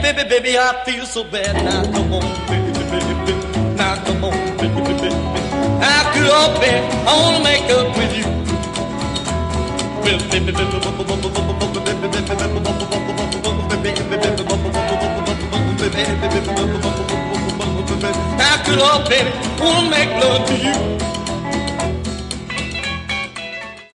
baby, baby, I feel so bad. Now come on, baby, baby, baby. Now come on, baby, baby, baby. Now good old baby, I wanna make up with you. Well, baby, baby, now good old baby, wanna make love to you.